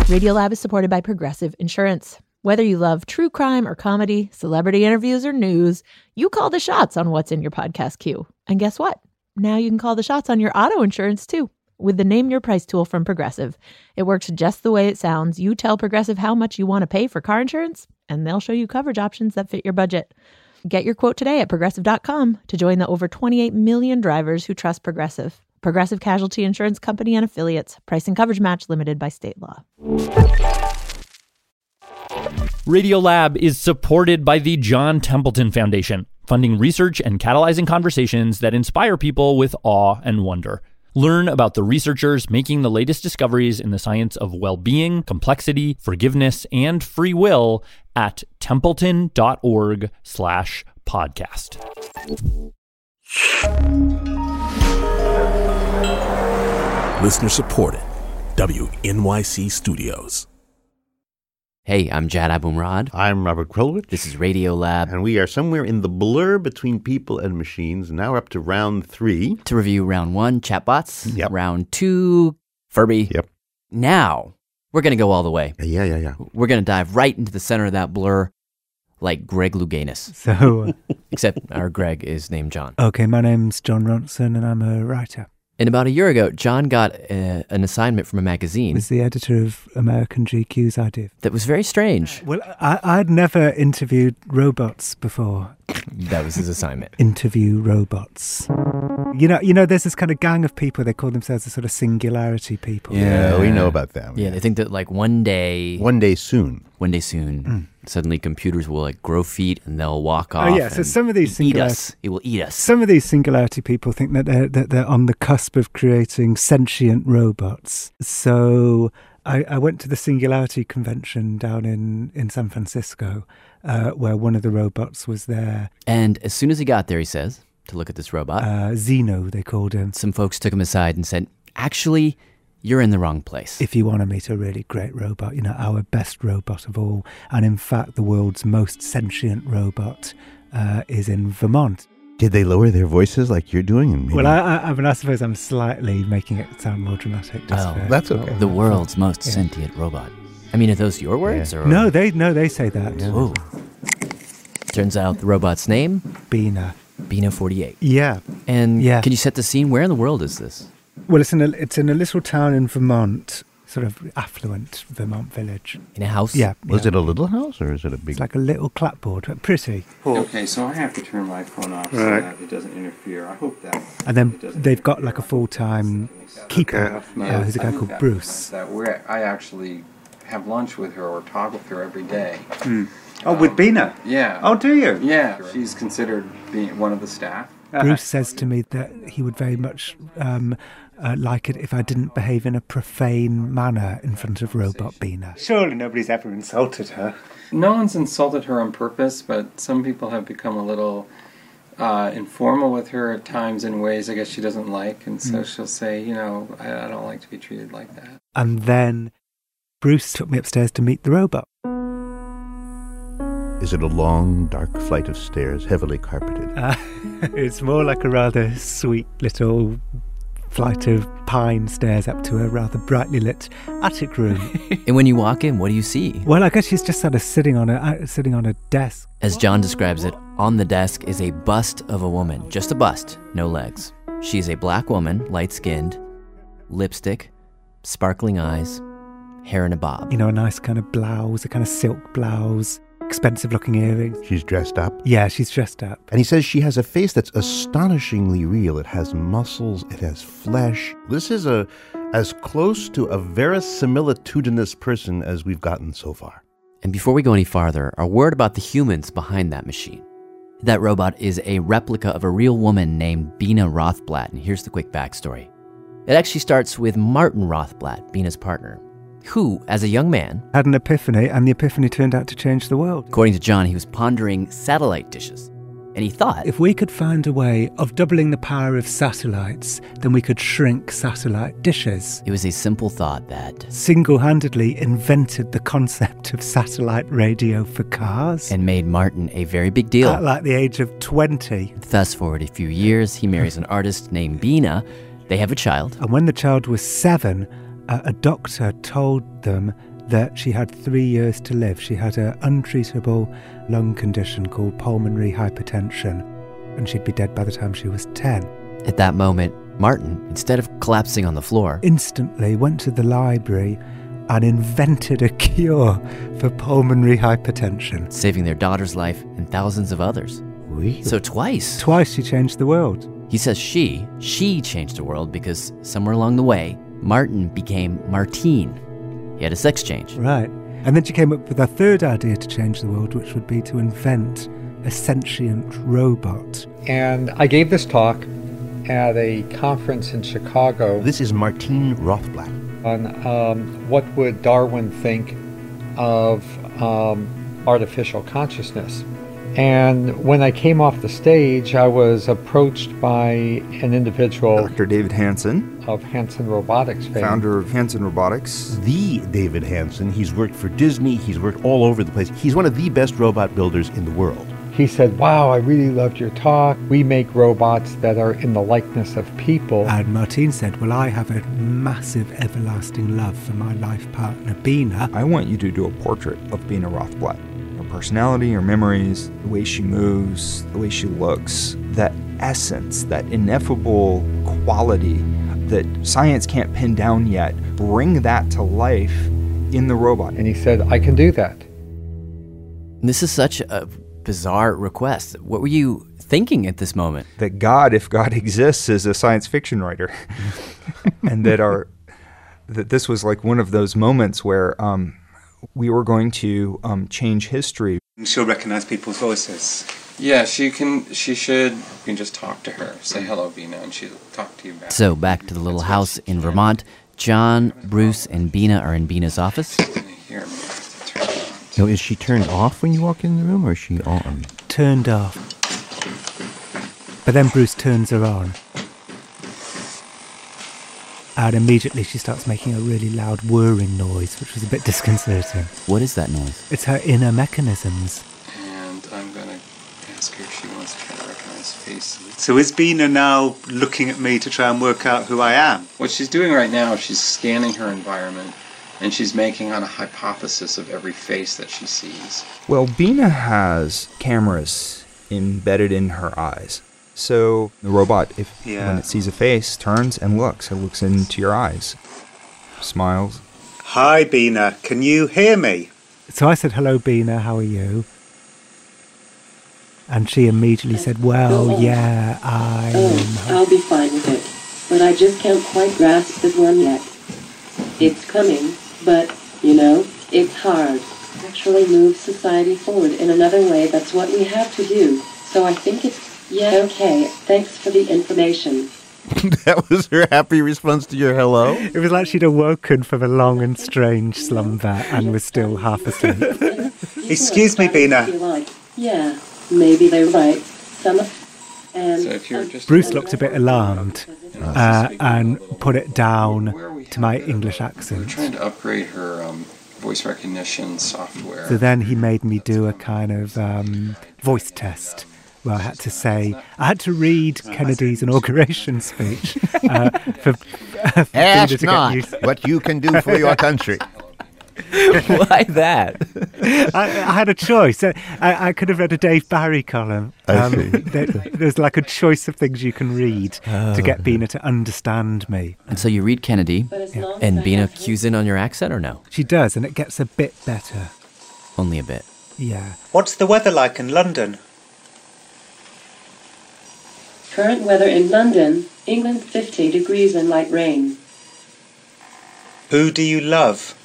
Radiolab is supported by Progressive Insurance. Whether you love true crime or comedy, celebrity interviews or news, you call the shots on what's in your podcast queue. And guess what? Now you can call the shots on your auto insurance too with the Name Your Price tool from Progressive. It works just the way it sounds. You tell Progressive how much you want to pay for car insurance, and they'll show you coverage options that fit your budget. Get your quote today at Progressive.com to join the over 28 million drivers who trust Progressive. Progressive Casualty Insurance Company and Affiliates. Price and coverage match limited by state law. Radiolab is supported by the John Templeton Foundation, funding research and catalyzing conversations that inspire people with awe and wonder. Learn about the researchers making the latest discoveries in the science of well-being, complexity, forgiveness, and free will at templeton.org/podcast. Listener supported. WNYC Studios. Hey, I'm Jad Abumrad. I'm Robert Krulwich. This is Radiolab. And we are somewhere in the blur between people and machines. Now we're up to round 3. To review round 1, chatbots. Yep. Round 2, Furby. Yep. Now, we're going to go all the way. Yeah. We're going to dive right into the center of that blur like Greg Louganis. So, Except our Greg is named John. okay, my name's John Ronson and I'm a writer. And about a year ago, John got an assignment from a I magazine was the editor of American GQ's idea. that was very strange. Well, I'd never interviewed robots before. That was his assignment. Interview robots. You know, there's this kind of gang of people, they call themselves the sort of singularity people. Yeah, we know about them. Yeah, they think that like one day soon. Suddenly computers will like grow feet and they'll walk off. Oh yeah, so some of these eat us. It will eat us. Some of these singularity people think that they're on the cusp of creating sentient robots. So I went to the Singularity Convention down in San Francisco, where one of the robots was there. And as soon as he got there, he says, to look at this robot, Zeno, they called him. some folks took him aside and said, actually, you're in the wrong place. If you want to meet a really great robot, our best robot of all, and in fact the world's most sentient robot is in Vermont. Did they lower their voices like you're doing? And maybe... Well, I mean, I suppose I'm slightly making it sound more dramatic. that's okay. The world's most sentient robot. I mean, are those your words? Yeah. Or? No, they say that. Yeah. Whoa. Turns out the robot's name? Bina. Bina 48. Yeah. And Yeah. can you set the scene? Where in the world is this? Well, it's in a little town in Vermont, sort of affluent Vermont village. In a house? Yeah. Was it a little house or is it a big... It's like a little clapboard, but pretty. Okay, so I have to turn my phone off so that it doesn't interfere. I hope that... And then they've got like a full-time keeper, who's a guy called Bruce. I actually have lunch with her or talk with her every day. Oh, with Bina? Yeah. Oh, do you? Yeah. She's considered being one of the staff. Bruce says to me that he would very much like it if I didn't behave in a profane manner in front of Robot Bina. Surely nobody's ever insulted her. No one's insulted her on purpose, but some people have become a little informal with her at times in ways I guess she doesn't like, and so she'll say, I don't like to be treated like that. And then Bruce took me upstairs to meet the robot. Is it a long, dark flight of stairs, heavily carpeted? It's more like a rather sweet little flight of pine stairs up to a rather brightly lit attic room. And when you walk in, what do you see? Well, I guess she's just sort of sitting on a desk. As John describes it, on the desk is a bust of a woman. Just a bust, no legs. She is a black woman, light-skinned, lipstick, sparkling eyes, hair in a bob. A nice kind of blouse, a kind of silk blouse. Expensive-looking earrings. She's dressed up? Yeah, she's dressed up. And he says she has a face that's astonishingly real. It has muscles, it has flesh. This is as close to a verisimilitudinous person as we've gotten so far. And before we go any farther, a word about the humans behind that machine. That robot is a replica of a real woman named Bina Rothblatt, and here's the quick backstory. It actually starts with Martin Rothblatt, Bina's partner, who, as a young man, had an epiphany, and the epiphany turned out to change the world. According to John, he was pondering satellite dishes. And he thought, if we could find a way of doubling the power of satellites, then we could shrink satellite dishes. It was a simple thought that single-handedly invented the concept of satellite radio for cars. And made Martin a very big deal. At like the age of 20. Fast forward a few years, he marries an artist named Bina. They have a child. And when the child was 7, a doctor told them that she had 3 years to live. She had an untreatable lung condition called pulmonary hypertension, and she'd be dead by the time she was 10. At that moment, Martin, instead of collapsing on the floor, instantly went to the library and invented a cure for pulmonary hypertension. saving their daughter's life and thousands of others. Really? So twice. Twice she changed the world. He says she changed the world because somewhere along the way, Martin became Martine. He had a sex change. Right. And then she came up with a third idea to change the world, which would be to invent a sentient robot. And I gave this talk at a conference in Chicago This is Martine Rothblatt. on what would Darwin think of artificial consciousness. And when I came off the stage, I was approached by an individual Dr. David Hansen, of Hansen Robotics fame. founder of Hansen Robotics. The David Hansen. He's worked for Disney. He's worked all over the place. He's one of the best robot builders in the world. He said, "Wow, I really loved your talk. We make robots that are in the likeness of people." And Martine said, well, I have a massive everlasting love for my life partner, Bina. I want you to do a portrait of Bina Rothblatt. Her personality, her memories, the way she moves, the way she looks, that essence, that ineffable quality that science can't pin down yet. Bring that to life in the robot. And he said, "I can do that." This is such a bizarre request. What were you thinking at this moment? That God, if God exists, is a science fiction writer. And that this was like one of those moments where we were going to change history. She'll recognize people's voices. Yeah, she should. You can just talk to her. Say hello, Bina, and she'll talk to you back. So back to the little house in Vermont. John, Bruce, and Bina are in Bina's office. Here, I'm gonna have to turn it on. Now, is she turned off when you walk in the room, or is she on? Turned off. But then Bruce turns her on. And immediately she starts making a really loud whirring noise, which was a bit disconcerting. What is that noise? It's her inner mechanisms. And I'm going to ask her if she wants to try to recognize faces. So is Bina now looking at me to try and work out who I am? What she's doing right now, she's scanning her environment, and she's making on a hypothesis of every face that she sees. Well, Bina has cameras embedded in her eyes. So the robot, when it sees a face, turns and looks. It looks into your eyes, smiles. Hi, Bina. Can you hear me? So I said, hello, Bina, how are you? And she immediately said, well, yeah, I am. I'll be fine with it. But I just can't quite grasp this one yet. It's coming, but, it's hard. Actually move society forward in another way. That's what we have to do. So I think it's... Yeah, okay. Thanks for the information. That was her happy response to your hello? It was like she'd awoken from a long and strange slumber and was still half asleep. Excuse me, Bina. Yeah, maybe they're right. So if you're just Bruce looked a bit alarmed and put it down to my English we're accent. trying to upgrade her voice recognition software. So then he made me do a kind of voice test. Well, I had to read Kennedy's inauguration speech for Ask not what you can do for your country. Why that? I had a choice. I could have read a Dave Barry column. There's like a choice of things you can read to get Bina to understand me. And so you read Kennedy, and Bina cues in on your accent, or no? She does, and it gets a bit better. Only a bit. Yeah. What's the weather like in London? Current weather in London, England, 50 degrees and light rain. Who do you love?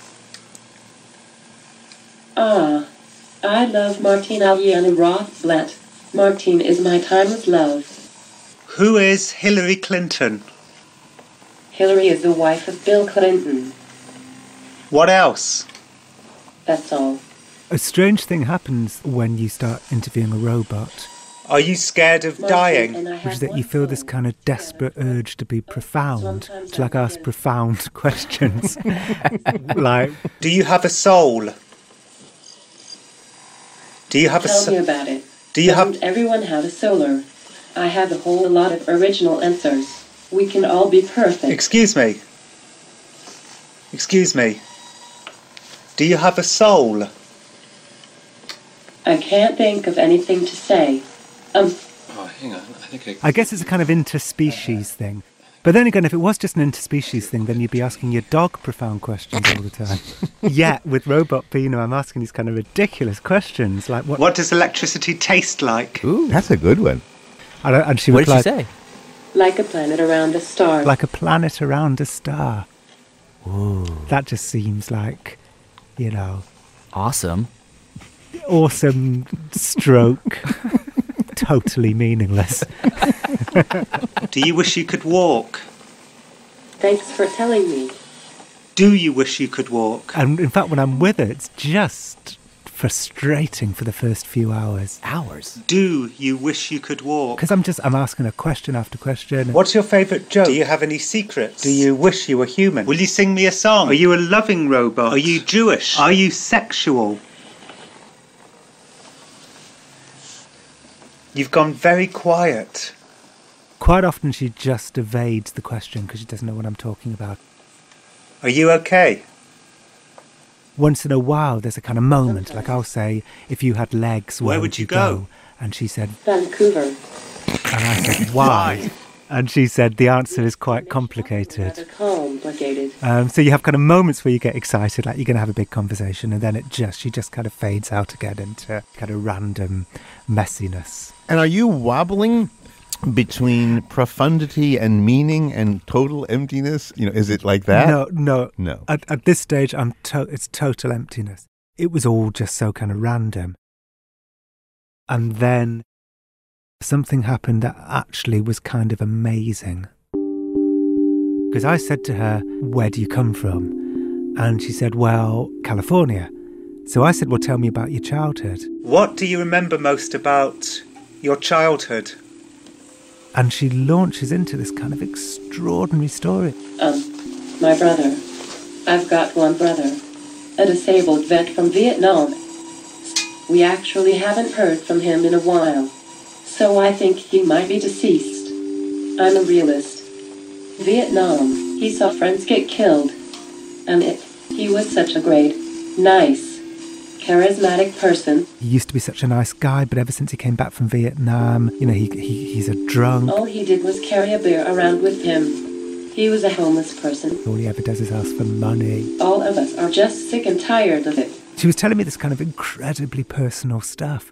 I love Martine Aliana Rothblatt. Martine is my timeless love. Who is Hillary Clinton? Hillary is the wife of Bill Clinton. What else? That's all. A strange thing happens when you start interviewing a robot. Are you scared of dying? Which is that you feel this kind of desperate urge to be profound, to ask profound questions. Like, do you have a soul? Do you have Tell me about it. Doesn't everyone have a solar? I have a whole lot of original answers. We can all be perfect. Excuse me. Do you have a soul? I can't think of anything to say. Oh, hang on. I guess it's a kind of interspecies thing. But then again, if it was just an interspecies thing, then you'd be asking your dog profound questions all the time. Yet, with Robot Bina, I'm asking these kind of ridiculous questions, like What does electricity taste like? Ooh, that's a good one. And she What replied, did she say? Like a planet around a star. Like a planet around a star. Ooh. That just seems like, you know... Awesome. Awesome stroke. Totally meaningless. Do you wish you could walk? Thanks for telling me. Do you wish you could walk? And in fact, when I'm with her, it's just frustrating for the first few hours. Do you wish you could walk? Because I'm asking her question after question. What's your favourite joke? Do you have any secrets? Do you wish you were human? Will you sing me a song? Are you a loving robot? Are you Jewish? Are you sexual? You've gone very quiet. Quite often she just evades the question because she doesn't know what I'm talking about. Are you okay? Once in a while there's a kind of moment, like I'll say, if you had legs, where would you go? And she said, Vancouver. And I said, why? And she said, the answer is quite complicated. Complicated. So you have kind of moments where you get excited, like you're going to have a big conversation, and then she just kind of fades out again into kind of random messiness. And are you wobbling between profundity and meaning and total emptiness? You know, is it like that? No. At this stage, it's total emptiness. It was all just so kind of random. And then something happened that actually was kind of amazing. Because I said to her, where do you come from? And she said, well, California. So I said, well, tell me about your childhood. What do you remember most about your childhood? And she launches into this kind of extraordinary story. My brother. I've got one brother. A disabled vet from Vietnam. We actually haven't heard from him in a while. So I think he might be deceased. I'm a realist. Vietnam, he saw friends get killed. And he was such a great, nice, charismatic person. He used to be such a nice guy, but ever since he came back from Vietnam, you know, he's a drunk. All he did was carry a beer around with him. He was a homeless person. All he ever does is ask for money. All of us are just sick and tired of it. She was telling me this kind of incredibly personal stuff.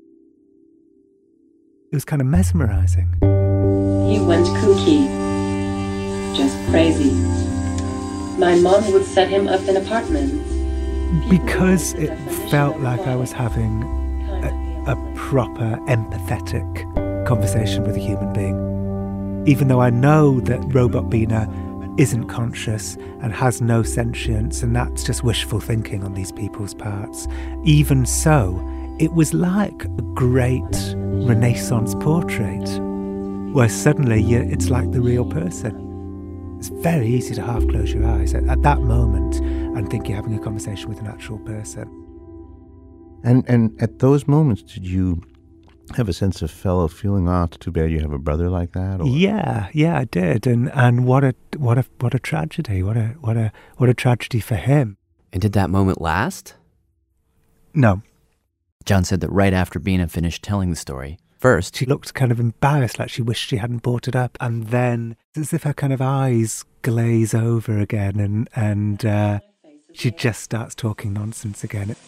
It was kind of mesmerizing. He went kooky. Just crazy. My mom would set him up in apartments. Because it felt like I was having a proper, empathetic conversation with a human being. Even though I know that Robot Bina isn't conscious and has no sentience, and that's just wishful thinking on these people's parts. Even so, it was like a great Renaissance portrait, where suddenly it's like the real person. It's very easy to half close your eyes at that moment and think you're having a conversation with an actual person. And at those moments, did you have a sense of fellow feeling? Too bad you have a brother like that? Or? Yeah, I did. And what a tragedy! What a tragedy for him. And did that moment last? No. John said that right after Bina finished telling the story, first she looked kind of embarrassed, like she wished she hadn't brought it up, and then it's as if her kind of eyes glaze over again, and she just starts talking nonsense again.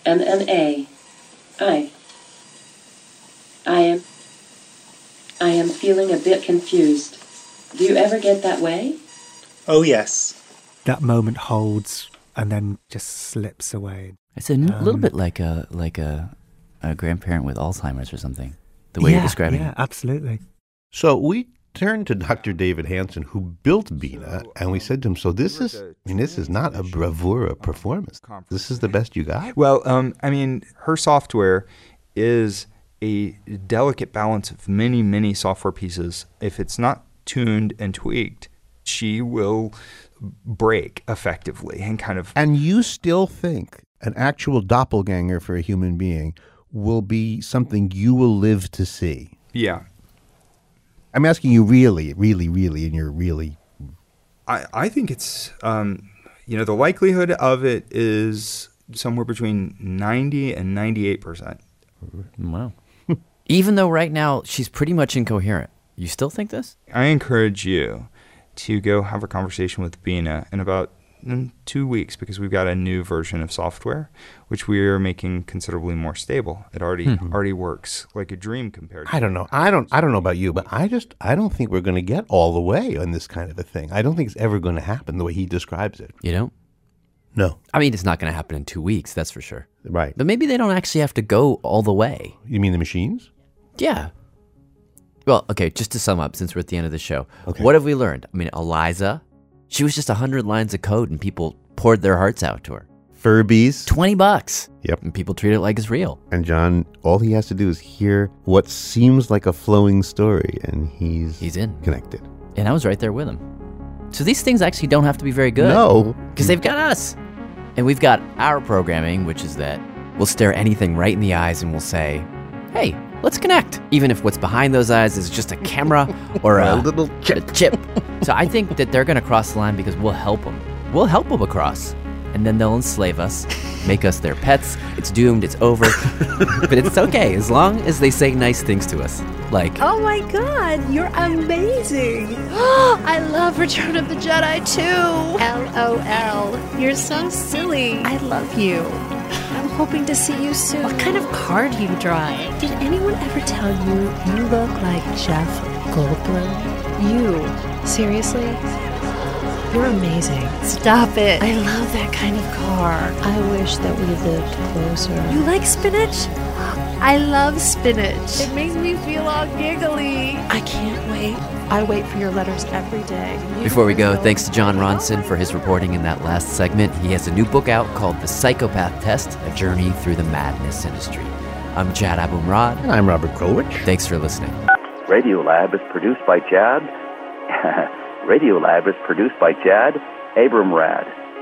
I am feeling a bit confused. Do you ever get that way? Oh, yes. That moment holds and then just slips away. It's a little bit like a grandparent with Alzheimer's or something, the way you're describing it. Yeah, absolutely. So we turned to Dr. David Hanson, who built Bina, and we said to him, so this is not a bravura performance. This is the best you got? Well, her software is a delicate balance of many, many software pieces. If it's not tuned and tweaked, she will break effectively and kind of... And you still think an actual doppelganger for a human being will be something you will live to see? Yeah. I'm asking you really, really, really, and you're really... I think it's, the likelihood of it is somewhere between 90 and 98%. Wow. Even though right now she's pretty much incoherent. You still think this? I encourage you to go have a conversation with Bina in about 2 weeks, because we've got a new version of software which we are making considerably more stable. It already works like a dream compared to I don't know. I don't know about you, but I don't think we're going to get all the way on this kind of a thing. I don't think it's ever going to happen the way he describes it. You don't? No. I mean, it's not going to happen in 2 weeks, that's for sure. Right. But maybe they don't actually have to go all the way. You mean the machines? Yeah. Well, okay, just to sum up, since we're at the end of the show, Okay. What have we learned? I mean, Eliza, she was just 100 lines of code and people poured their hearts out to her. Furbies. $20. Yep. And people treat it like it's real. And John, all he has to do is hear what seems like a flowing story, and he's in. Connected. And I was right there with him. So these things actually don't have to be very good. No. Because they've got us. And we've got our programming, which is that we'll stare anything right in the eyes and we'll say, hey, let's connect. Even if what's behind those eyes is just a camera or a little chip. So I think that they're going to cross the line because we'll help them. We'll help them across. And then they'll enslave us, make us their pets. It's doomed. It's over. But it's okay as long as they say nice things to us. Like, oh my God, you're amazing. I love Return of the Jedi too. LOL. You're so silly. I love you. I'm hoping to see you soon. What kind of car do you drive? Did anyone ever tell you you look like Jeff Goldblum? You? Seriously? You're amazing. Stop it. I love that kind of car. I wish that we lived closer. You like spinach? I love spinach. It makes me feel all giggly. I can't wait. I wait for your letters every day. before we go, thanks to John Ronson for his reporting in that last segment. He has a new book out called The Psychopath Test, A Journey Through the Madness Industry. I'm Jad Abumrad. And I'm Robert Krulwich. Thanks for listening. Radiolab is produced by Jad. Radiolab is produced by Jad Abumrad.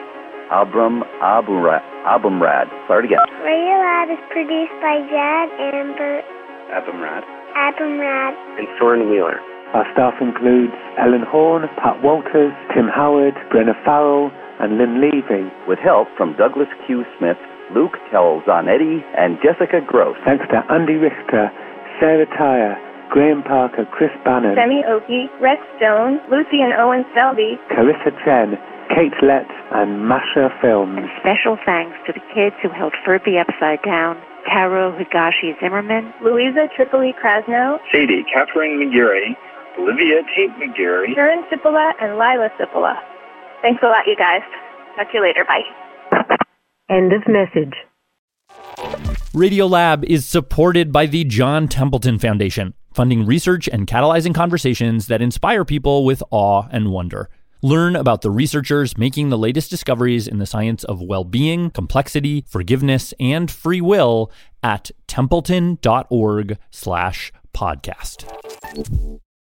Abumrad. Start again. Radiolab is produced by Jad Abumrad. Abumrad. And Soren Wheeler. Our staff includes Ellen Horn, Pat Walters, Tim Howard, Brenna Farrell, and Lynn Levy. With help from Douglas Q. Smith, Luke Telzanetti, and Jessica Gross. Thanks to Andy Richter, Sarah Tyre, Graham Parker, Chris Bannon, Semi Oki, Rex Stone, Lucy and Owen Selby, Carissa Chen, Kate Lett, and Masha Films. And special thanks to the kids who held Furby upside down: Taro Higashi Zimmerman, Louisa Tripoli Krasno, Sadie Catherine McGarry, Olivia Tate McGarry, Sharon Cipolla, and Lila Cipolla. Thanks a lot, you guys. Talk to you later. Bye. End of message. Radiolab is supported by the John Templeton Foundation, funding research and catalyzing conversations that inspire people with awe and wonder. Learn about the researchers making the latest discoveries in the science of well-being, complexity, forgiveness, and free will at templeton.org/podcast.